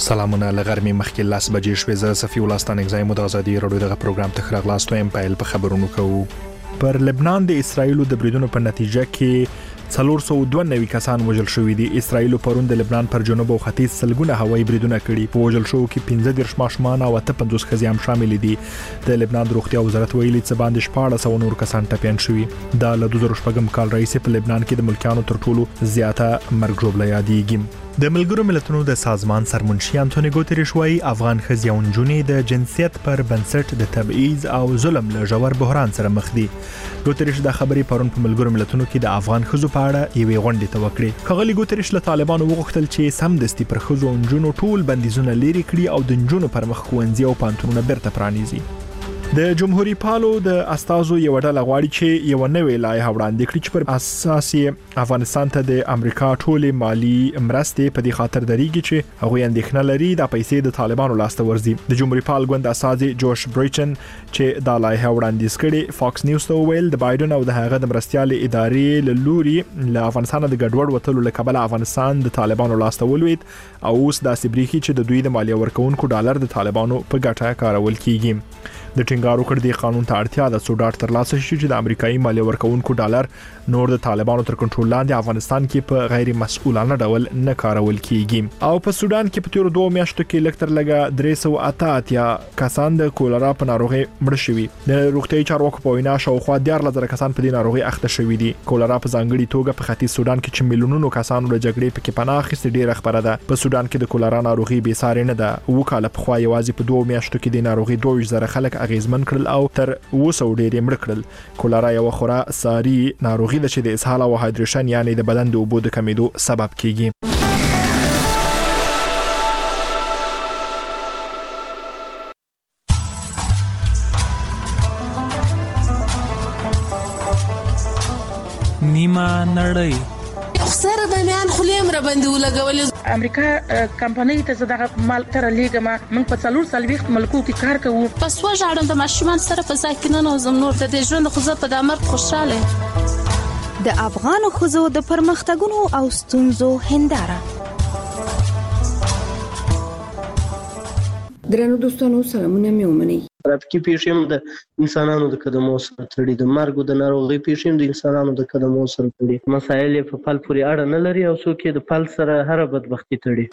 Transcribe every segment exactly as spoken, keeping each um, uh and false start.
سلامونه لغرمې مخکې لاس بجې شوې زه صفي الله ستانګزای مو د ازادي رادیو دغه پروګرام ته خراغلاستو ایم پایل په خبرونو کوو. پر لبنان د اسرایل د بریدونو په نتیجه کې څلور سوه دوه نوي کسان وژل شوي دي. اسرایل پرون د لبنان پر جنوب او ختیځ سلګونه هوایي بریدونه کړي. په وژل شوو کې پنځه دېرش ماشومان او اته پنځوس ښځې هم شامل دي. د لبنان د روغتیا وزارت ویلي چې باندې شپاړس سوه نور کسان ټپيان شوي. دا له دوه زره شپږم کال راهیسې په لبنان کې د ملکیانو تر ټولو زیاته مرګ ژوبله یادېږي. د ملګرو ملتونو د سازمان سرمنشي انټونی ګوتریش وايي افغان ښځې او نجونې د جنسیت پر بنسټ د تبعیض او ظلم له ژور بحران سره مخ دي. ګوتریش د خبرې پرون په ملګرو ملتونو کې د افغان ښځو په اړه یوې غونډې ته وکړې. ښاغلي ګوتریش له طالبانو وغوښتل چې سمدستي پر ښځو او نجونو ټول بندیزونه لري کړي او د نجونو پر مخ ښوونځي او پانتونونه بیرته پرانیزي. د جمهوریت پالو د استازو یو ډله غواړي چې یو نوې لایحه وړاندې کړي چې پر اساس افغانستان ته د امریکا ټولې مالی مرستې په دې خاطر درېږي چې هغه اندېښنه لري د پیسې د طالبانو لاسته ورځي. د جمهوریت پال ګوند استاذ جوش بریچن چې د لایحه وړاندیز کړي فاکس نیوز ته ویل د بایدن او د هغه د مرستيال ادارې له لوري له افغانستان د ګډوډ وټلو لکبل افغانستان د طالبانو لاسته ولوید او اوس د سبريخي چې د دوی د مالیه ورکونکو ډالر د طالبانو په ګټه کارول کیږي. د ټینګارو کړ د قانون ته اړتیا د سوداټ تر لاسه شي چې د امریکایي مالیه ورکونکو ډالر نور د طالبانو تر کنټرول لاندې افغانستان کې په غیر مسؤلانه ډول نه کارول کیږي. او په سودان کې په تیر دوه میاشتو کې لکټر لګا درې سوه اته اتیا کسان د کولرا په ناروغي مړ شوي. د روغتیايي چارواکو په وینا شاوخوا دیارلس زره کسان په دې ناروغي اخته شوي دي. کولرا په ځانګړي توګه په ختیځ سودان کې چې میلیونونو کسانو له جګړې په کې پناه اخیستې ډیره خبره ده. په سودان کې د کولرا ناروغي بې ساري نه ده. وکاله په خوا یوازې په دوه میاشتو کې د ناروغي دوه زره خلک اغیزمن کړل او تر اوسه ډېر مړ کړل. کولرا یو خورا ساري ناروغي ده چې د اسهال او هایدریشن یعنی د بدن د اوبو د کمیدو سبب کیږي. نیمه نړۍ سره د میان خلیم را باندې ولګول. امریکا کمپنۍ ته زده مال تر لیګما موږ په څلور سلويخت ملکو کې کار کوو. پس وژاړم د ماشومان سره په ساکنانو زم نور د ژوند خو زه په دامر خوشاله. د افغان خزو د پرمختګونو او ستونزو هنداره. درنو دوستانو سلامونه مې ومنئ. ترافیکي پیښې د انسانانو د قدمو سره تړي، د مرګ او د ناروغۍ پیښې د انسانانو د قدمو سره تړي. مسایل په پل پورې اړه نه لري او څوک یې د پل سره هر بدبختی تړي.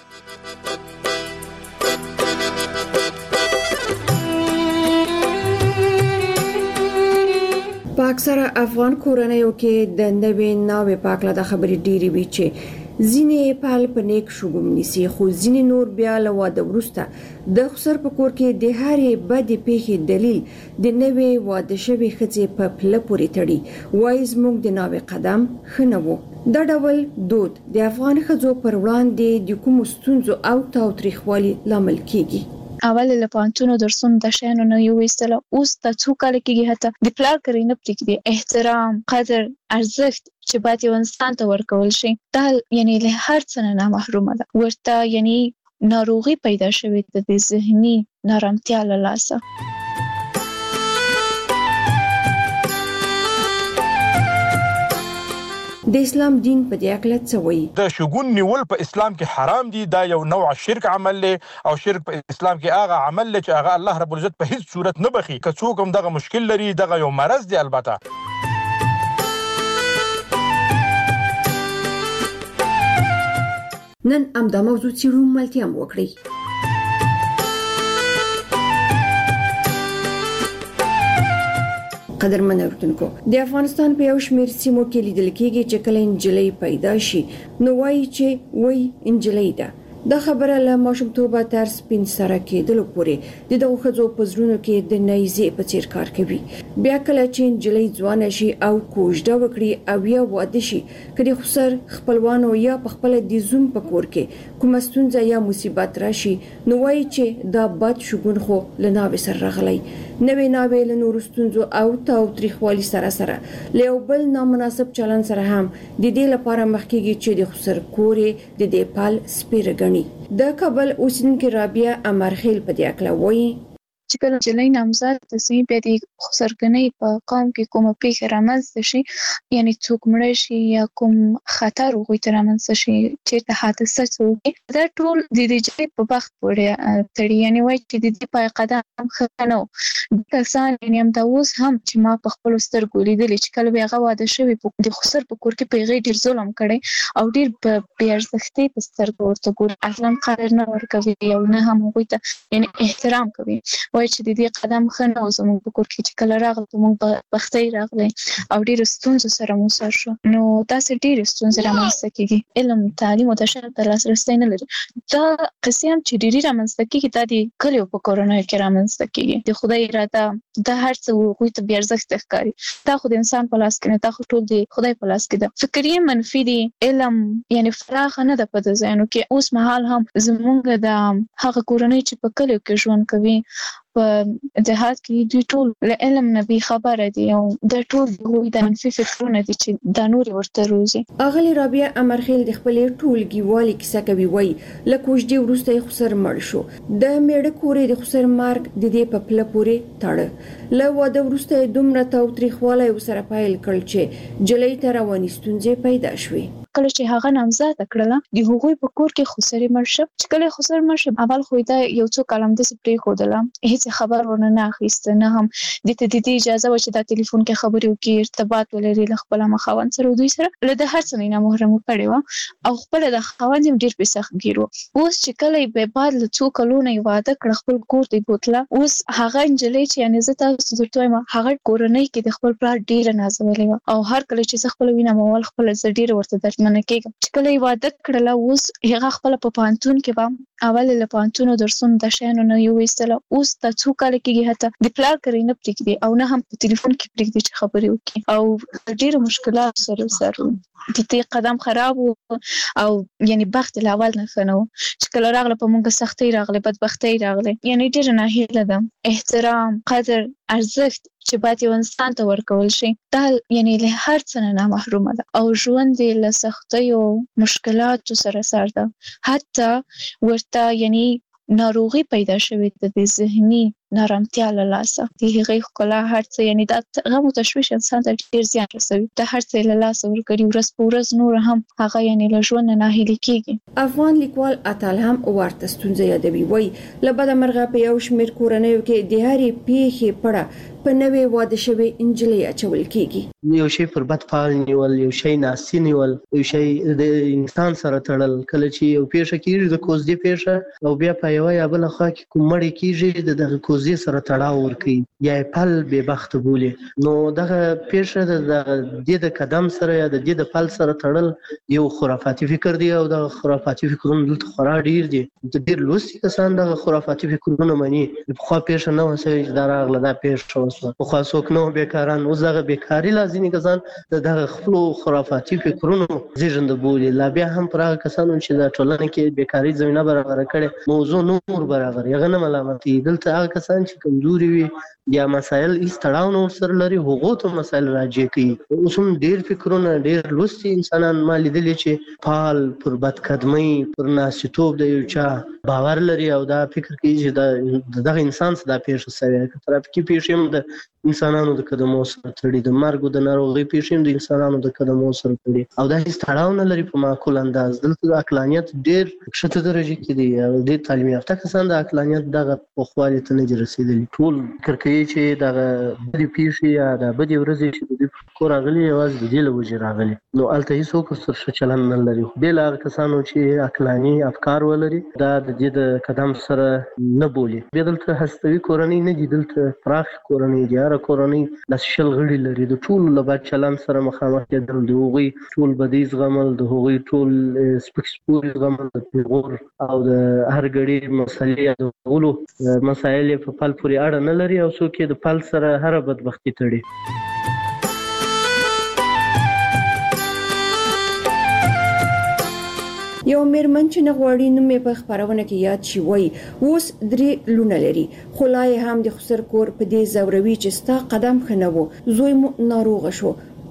په اکثره افغان کورنیو کې د نوې ناوې پاکله د خبرې ډېری وی چې ځینې پال په نیک شګوم نیسي خو ځینې نور بیا له واده وروسته د خسر په کور کې د هرې بدې پیښې دلیل د نوې واده شوې ښځې په پله پورې تړي. وایي زموږ د ناوې قدم ښه نه و. دا ډول دود د افغان ښځو پر وړاندې د کومو ستونزو او تاوتریخوالي لامل کیږي. اول له پانتونو درسونو د شانو نه یو وستله اوس ته څو کال کېږي هته د پلار کړي نه پکې احترام قدر ارزښت چې باید یو انسان ته ورکول شي دا یعنی له هر څه نه محرومه ده. ورته یعنی ناروغي پیدا شوې ده د ذهني نارامتیا له لاسه. د اسلام دین په دې اړه څه وایي؟ د شګون نیول په اسلام کې حرام دي. دا یو نوع شرک عمل له او شرک په اسلام کې هغه عمل له چې هغه الله رب العزت په هیڅ صورت نه بخي. که څوک هم دغه مشکل لري دغه یو مرض دی. البته نن هم دا موضوع څیړو ملتيام وکړي. قدرمن اورتونکو د افغانستان په یو شمېر سیمو کې لیدل کېږي چې کله انجلۍ پیدا شي نو وایي چې وای انجلۍ ده. دا خبره له ماشومتوبه تر سپین سره کېدلو پورې د دغو ښځو په زړونو کې د نیزې په څیر کار کوي. بیا کله چې انجلۍ ځوانه شي او کوژده وکړي او یا واده شي که د خسر خپلوانو یا په خپل د زوم په کور کې کومه ستونزه یا مصیبت راشي نو وایي چې دا بد شګون خو له ناوې سره راغلی. نوې ناوې له نورو ستونزو او تاوتریخوالي سره سره له یو بل نامناسب چلن سره هم د دې لپاره مخکېږي چې د خسر کورې د دې پال سپیره ګڼي. د کابل اوسیدونکې رابعه امرخیل په دې اړه وایي چې کله جلۍ نامزاد تسي بیا د خسرګنۍ په قوم کې کومه پیښه رامنځته شي یعنی څوک مړ شي یا کوم خطر وګړي تر رامنځته شي چې د حادثه څوک دا ټول د دې جلۍ په بخت پورې تړي یعنی وایي چې د دې پای قدم خنو کسان یعنی هم دا اوس هم چې ما په خپل سترګو لیدل چې کله هغه واده شوی د خسر په کور کې پیغې ډیر ظلم کړي او ډیر په بیارزختي په سترګو ورته ګور اصلا قدر نه ورکوي او نه هم وګړي ته یعنی احترام کوي وایي چې د دې قدم خنو زموږ په کور کې چې کله راغله موږ بختي راغله او ډیر ستونزې سره مو سر شو نو تاسو ډیر ستونزې رامنځته کیږي علم تعلیم او تشر تر لاسرسي نه لري دا قسم چې ډیر رامنځته کیږي دا د کلیو په کورونه کې رامنځته کیږي د خدای اراده د هر څه وګړي ته بیا ارزښت ښکاري دا خو د انسان په لاس کې نه دا خو ټول دی خدای په لاس کې ده فکرې منفي دي علم یعنی فراخ نه ده په ځانو کې اوس مهال هم زمونږ د هغه کورنۍ چې په کلیو کې ژوند کوي په جهاد کې دوی ټول له علم نه بي خبره دي او د ټول دوی د منفي فکرونه دي چې د نور ورته روزي اغلی رابعه امرخیل د خپل ټولګي والی کیسه کوي وای لکوجدي ورسته خسر مړ شو د میړه کورې د خسر مارګ د دې په پله پورې تړ له واده ورسته دومره تاوتریخواله سره پایل کړ چې جلۍ ته رواني ستونزې پیدا شوې کله چې هغه نامزاد کړله د هغوی په کور کې خسرې مرشه چې کله خسر مرشه اول خو دا یو څو کلم د سپری خودله هیڅ خبر ورنه نه اخیسته نه هم د ته د اجازه و چې د ټلیفون کې خبرې وکړي ارتباط ولري له خپل مخاون سره دوی سره له د هر څه نه محرم کړي و او خپل د خاوند ډیر په سخت ګیرو اوس چې کله به بعد له څو کلونو واده کړ خپل کور دی بوتله اوس هغه انجلې چې یعنی زه تاسو درته وایم هغه کورنۍ کې د خپل پلار ډیر نازولې او هر کله چې خپل وینم اول خپل ډیر ورته درمنه کېږم چې کله واده کړله اوس هغه خپل په پانتون کې به اول له پانتونو درسونه د شانو نه یو وستله اوس ته څو کال کېږي هته د پلار کرے نه پریږدي او نه هم په ټلیفون کې پریږدي چې خبرې وکړي او ډېر مشکلات سره سره د دې قدم خراب او یعنی بخت الاول نه خنو چې کله راغله په مونږه سختي راغله بدبختي راغله یعنی ډېر نه هیله ده احترام قدر ارزښت چې باید یو انسان ته ورکول شي دا یعنی له هر څه نه محرومه ده او ژوند له سختۍ او مشکلاتو سره سر ده حتی ورته یعنی ناروغي پیدا شوې ده د ذهني نارمتیا له لاسه د هغې ښکلا هر څه یعنی دا غم او تشویش انسان ته ډېر زیان رسوي د هر څه له لاسه ورکړي ورځ په ورځ نور هم هغه یعنی له ژوند نه ناهیلي کېږي افغان لیکوال اتل هم ورته ستونزې یادوي وایي له بده مرغه په یو شمېر کورنیو کې د هرې پیښې پړه په نوې واده شوې انجلۍ اچول کېږي یو شی پر بد فعال نیول یو شی ناسي نیول یو شی د انسان سره تړل کله چې یو پیښه کېږي د کوزدي پیښه او بیا په یو یا بل خوا کې کوم مړی کېږي د دغه کوزدي سره تړاو ورکوي یا پل به بخت بولي نو دغه پیښه د دې د قدم سره یا د دې د پل سره تړل یو خرافاتي فکر دی او د خرافاتي فکرونو دلته خورا ډیر دي د ډیر لوستي کسان دغه خرافاتي فکرونه مني په خوا پیښه نه وسوي دا راغله دا پیښه په خوا څوک نو بیکاران او زغه بیکاری لازمي کسان دغه خپل خرافاتي فکرونو زیږنده بولي لا بیا هم پر هغه کسانو چې د ټولنې کې بیکاری زمينه برابر کړي موضوع نور برابر یغه نه ملامتي دلته هغه کسان چې کمزوري وي یا مسائل ایستړاو نو سره لري هغه ته مسائل راځي کوي اوس هم ډیر فکرونه ډیر لوستي انسانان ما لیدلې چې فعال پر بد قدمي پر ناسیتوب د یو چا باور لري او دا فکر کوي چې دا دغه انسان څخه دا پیښه شوی ترافیکي پیښه هم د انسانانو د قدمو سره تړي د مرګ او د ناروغي پیښې هم د انسانانو د قدمو سره تړي او دا هیڅ تړاو نه لري په معقول انداز دلته د عقلانیت ډیر ښکته درجه کې دی او د تعلیم یافته کسان د عقلانیت دغه پوښتنې ته نه رسیدلي ټول کرکې چې دغه د پیښې یا د بدی ورځې چې د کور راغلي یوازې د دې له وجې راغلي نو الته هیڅ وکړ څه چلن نه لري بل هغه کسانو چې عقلاني افکار ولري دا د دې د قدم سره نه بولي بیا دلته هستوي کورنۍ نه دي دلته پراخ کورنۍ دي هر کورنۍ د شل غړي لري د ټول له بد چلن سره مخامخ کېدل د هغوی ټول بدی زغمل د هغوی ټول سپکسپوري زغمل د پیغور او د هر غړي مسلې د غولو مسایل په پل پورې اړه نه لري او څوک د پل سره هر بدبختی تړي یو میرمن چې نغواړي نو مې په خبرونه کې یاد شي وای اوس درې لونه لري خلای هم د خسر کور په دې زوروي چې ستا قدم خنوو زوی مو ناروغ شو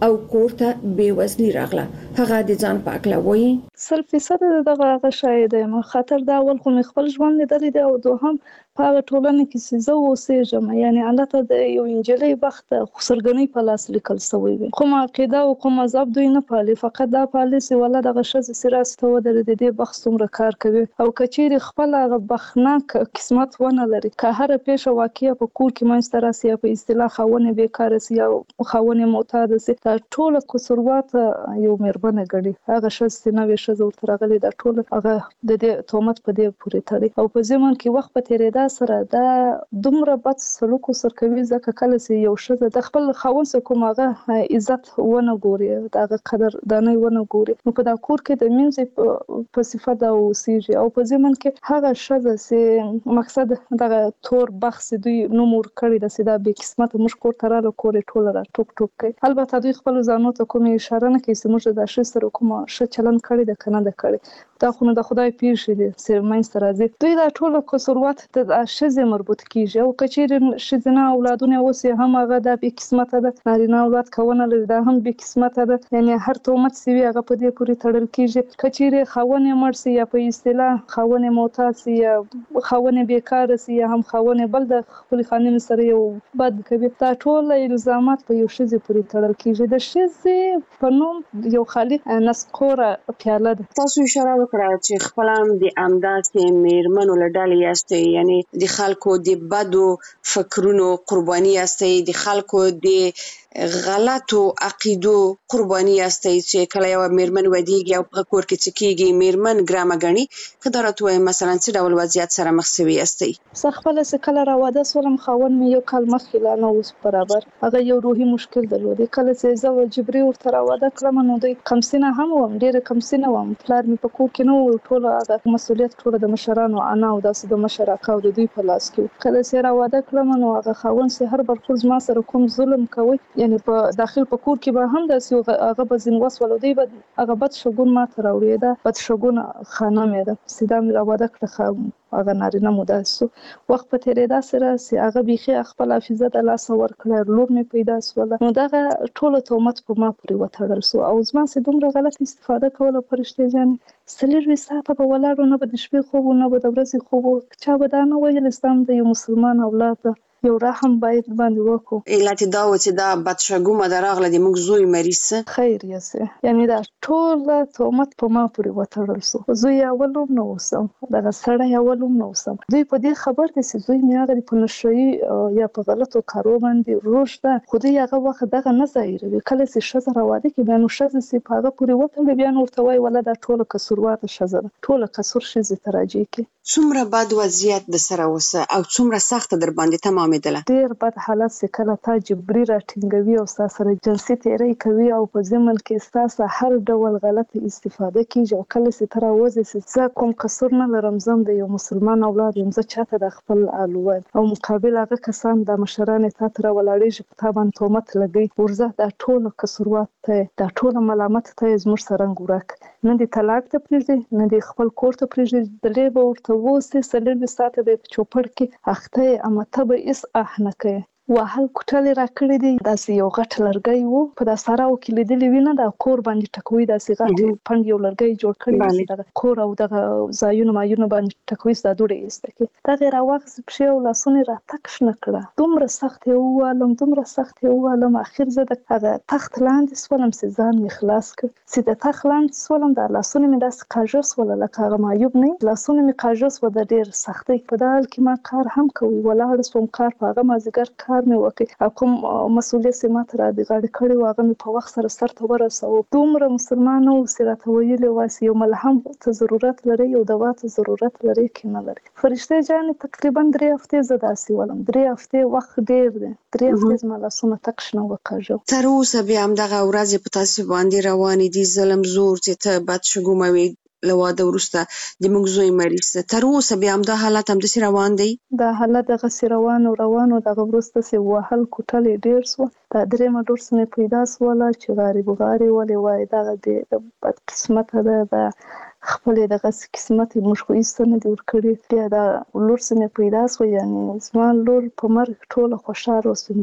او کوړه بې وزلي راغله. هغه د ځان په اړه وایي سل فیصد دغه هغه شاید ما خاطر دا اول خو مې خپل ژوند لیدلی دی او دوهم په هغه ټولنه کې چې زه اوسېږم یعنی البته د یو انجلۍ بخت خسرګنۍ په لاس لیکل شوی وي خو ما عقیده او کوم مذهب دوی نه پالي فقط دا پالیسي ولا دغه شذ سراس ته ودرې د دې بخت څومره کار کوي او کچېری خپل هغه بخناک قسمت ونه لري که هر پیښه واقعیا په کور کې منځ راسي یا په اصطلاح خاونه بیکاره سي او خاونه معتاد سي دا ټول قصوروات یو مهربانه غړي هغه شذ سینوي شذ ورته راغلي دا ټول هغه د دې تهمت په دې پورې تړي او په ځمن کې وخت په تیرېدا سره دا دومره بد سلوک سر کوي ځکه کله چې یو شذ د خپل خاوند سره کوم هغه عزت ونه ګوري دا قدر دانه ونه ګوري نو په دا کور کې د منځ په صفات او سیږي او په ځمن کې هغه شذ چې مقصد دغه تور بخس دوی نومور کړی د سیدا به قسمت مش کور تراله کور ټول را ټوک ټوک کوي البته دوی خپل ځانو ته کوم اشاره نه کوي چې موږ د شذ سره کوم ش چلن کړی د کنه د کړی دا خو نه د خدای پیښې دي سر مینځ راځي دوی دا ټول قصوروات د شذ مربوط کیږي او کچېر شذنا اولادونه اوسې هم هغه د به قسمت ده نارینه اولاد کونه لري دا هم به قسمت ده یعنی هر تهمت سی هغه په دې پوری تړل کیږي کچېر خاونه مرسي یا په اصطلاح خاونه معتاد سي یا خاونه بیکاره سي یا هم خاونه بل د خپل خانم سره یو بد کوي دا ټول الزامات په یو شذ پوری تړل کیږي د شذ په نوم یو خالي نسقوره پیاله ده تاسو اشاره وکړه چې خپل هم د امداد کې میرمنو لړل یاستئ یعنی د خلکو د بدو فکرونو قرباني یاستئ د خلکو د غلطو عقیدو قرباني یاستئ چې کله یو میرمن ودیږي او په کور کې چکیږي میرمن ګرامه غني قدرت وای مثلا څه ډول وضعیت سره مخ شوی یاستئ زه خپل څه کله راواده سولم خاون مې یو کال مخکې لا نه اوس برابر هغه یو روحي مشکل درلود کله چې زه جبري ورته راواده کړم نو دوی کمسینه هم وم ډېر کمسینه وم پلار مې په کور کې نو ټول هغه مسؤلیت ټول د مشرانو انا او داسې د مشرکاو د دوی په لاس کې کله چې راواده کړم نو هغه خاون سه هر برخوز ما سره کوم ظلم کوي یعنی په داخل په کور کې به هم داسې هغه به زین وسول دی به هغه بد شګون ما تر اوري دا بد شګون خانه مې ده سیدا مې راواده کړم هغه نارینه مداسو وخت په تیرېدا سره سي هغه بيخي خپل حافظه د لاس ور کړل لور مې پیدا سول نو دا ټول تهمت په ما پورې وتړل سو او زما سي دومره غلط استفاده کوله فرشته جان سلیروي ساعته په ولاړو نه به د شپې خوب نه به د ورځې خوب چا به دا نه ویل اسلام د یو مسلمان اولاد یو رحم باید باندې وکړو علت دا و چې دا بدشګومه دراغله د موږ زوی مریض خیر یسه یعنی دا ټول تهمت په ما پورې وتړل سو زوی اولوم نو وسم دا سړی اولوم نو وسم دوی په دې خبر دي چې زوی مې هغه په نشي یا په غلطو کارو باندې روشته خو دې هغه وخت دغه نه ظاهروي کله چې شذ راواده کې بیا نو شذ سي په هغه پورې وتړل بیا نو ورته وای ولا دا ټول قصوروات شذ ټول قصور شذ تراجي کې څومره بد وضعیت د سره وسه او څومره سخت در باندې تمام ډیر بد حالت چې کله تا جبري راټینګوي او سره جنسي تیری کوي او په ځمن کې ستاسو هر ډول غلط استفاده کیږي او کله چې تر اوسه چې کوم قصور نه لرم زم د یو مسلمان اولاد یم زه چاته د خپل الوان او مقابل هغه کسان د مشران ته تر ولاړې په تابان تهمت لګي ورزه د ټولو قصوروات ته د ټولو ملامت ته زموږ سرنګ ورک نه دي طلاق ته پریږدي نه دي خپل کور ته پریږدي د لیبه ورته وسه سلوي ساته به چوپړ کې اخته امته به اس احنه کوي وهل کوټل را کړی دی داسې یو غټ لرګی وو په دا سراو کې لیدلی وینه دا کور باندې ټکوي داسې غټ پند یو لرګی جوړ کړی دی کور او دغه ځایونه مایونه باندې ټکوي دا دوړې ایسته کې دا غیر واغس په یو لاسونه را تک شنه کړه دومره سخت یو ولم دومره سخت یو ولم اخر زه د هغه تخت لاندې سولم سي ځان می خلاص کړ چې د تخت لاندې سولم د لاسونه می داس کاجس ولا لکه هغه مایوب نه لاسونه می کاجس و د ډیر سختي په دال کې ما کار هم کوي ولاړ سوم کار په هغه مازیګر کار مې وکړ او کوم مسؤلیت سي ماته را دي غاړه کړی واغه مې په وخت سره سر ته ورسو دومره مسلمانو سره ویلي واسي یو ملهم ته ضرورت لري یو دوا ته ضرورت لري کې نه لري فرشته جان تقریبا درې هفته زداسي ولم درې هفته وخت ډیر دی درې هفته زما لاسونه تک شنه وکړم تر اوسه بیا هم دغه ورځ په تاسو باندې روان دي ظلم زور چې ته بد شګوموي لواده ورسته د موږ زوی مریض تر اوسه بیا هم دا حالت هم د روان دی دا حالت دغه روان او روان او دغه ورسته سي وهل کوټل ډیر سو دا درې مډور سم پیدا سواله چې غریب غاری ولې وای دا د بد قسمت ده خپل دغه قسمت موږ خو ایستنه دی ورکړي بیا دا لور سم پیدا سو یعنی زما لور په مرګ ټوله خوشاله اوسه موړه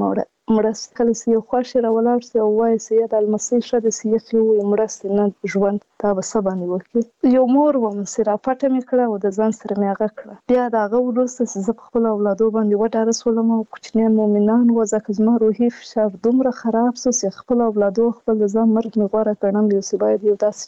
مرست کله سي خواشي را ولاړ سي او وای سي د المسي شد سي خو مرست نه ژوند تا وسبانی وکي یو مور و مسرا پټه می کړه او د ځان سره می هغه کړه بیا دا غو ورسته زه خپل اولادو باندې وډاره سولم او کوچنیان مؤمنان و ځکه زما روحي فشار دومره خراب سو چې خپل اولادو خپل ځان مرګ می غوړه کړم یو سی باید یو داس